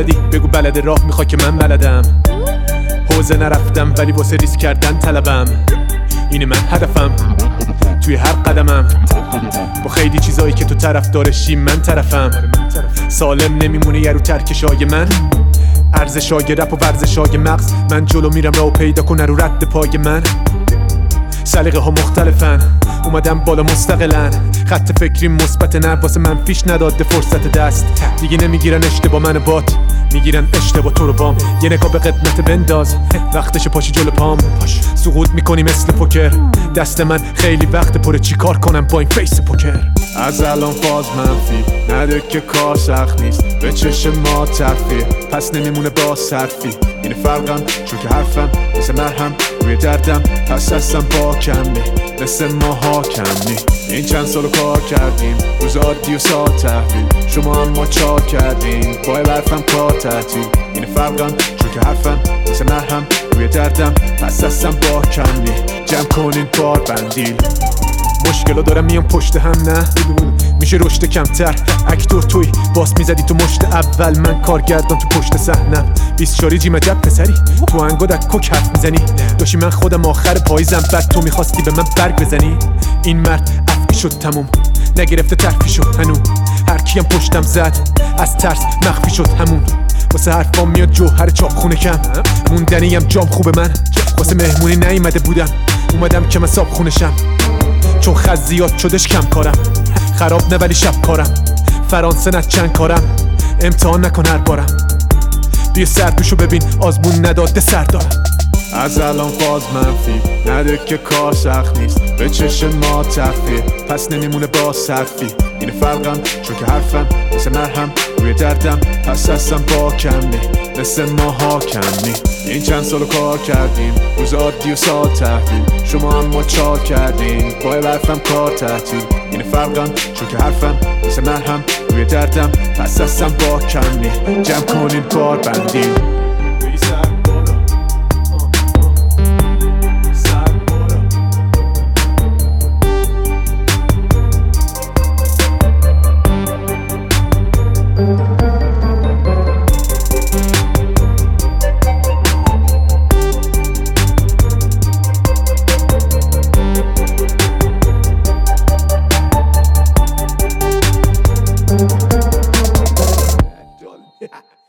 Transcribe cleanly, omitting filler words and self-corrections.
بلدی بگو بلد راه میخوای که من بلدم. حوزه نرفتم ولی واسه ریسک کردن طلبم. اینه من هدفم توی هر قدمم. با خیلی چیزایی که تو طرف دارشی من طرفم. سالم نمیمونه یه رو ترکشای من. ارزشای رپ و ورزشای مغز. من جلو میرم راهو پیدا کنه رو رد پای من. سلیقه ها مختلفن اومدم بالا مستقلن. خط فکری مثبت نه واسه منفیش نداده فرصت دست. دیگه نمیگیرن اشتباه من بات میگیرن اشتباه تو رو بام. یه نگاه به قدمت بنداز وقتش پاشی جلو پام. سقوط میکنی مثل پوکر. دست من خیلی وقت پره چی کار کنم با این فیس پوکر. از الان فاز منفی نده که کار سخت نیست. به چشم ما تفیه پس نمیمونه با صرفی. این فرقم چون که حرفم مثل مرهم روی دردم. پس هستم با کمی مثل ماها کمی. این چند سالو کار کردیم روز عادی و سال تحویل. شما هم ما چار کردیم با برفم کار تعطیل. این فرقم چون که حرفم مثل مرهم روی دردم. پس هستم با کمی جمع کنین بار بندیل. مشکلا دارم میام پشت هم نه میشه رشد کمتر. اکتور توی باس میزدی تو مشت اول. من کارگردان تو پشت صحنم. 24 جیم عجب پسری تو انگا دکوک حرف میزنی. داشتی من خودم آخر پاییزم بعد تو میخواستی به من برگ بزنی. این مرد افقی شد تموم نگرفته ترفی شد هنوز. هر کیم پشتم زد از ترس مخفی شد همون. واسه حرفام میاد جوهر چاپخونه کم. موندنیم جام خوب من واسه مهمونی نیومده بودم. اومدم که من صاحب خونشم چون خز زیاد شدش کم کارم. خراب نه ولی شب کارم. فرانسه نه چند کارم. امتحان نکن هر بارم. بیا سرپوشو ببین آزمون نداده سر دارم. از الان فاز منفی نده که کار سخت نیست. به چشم ما تفیه پس نمیمونه با صرفی. این فرقم چون که حرفم مثل مرهم روی دردم. پس هستم با کمی مثل ماها کمی. این چند سالو کار کردیم روز عادی و سال تحویل. شما هم ما چار کردیم با برفم کار تعطیل. این فرقم چون که حرفم مثل مرهم روی دردم. پس هستم با کمی جمع کنین بار بندیل. Yeah.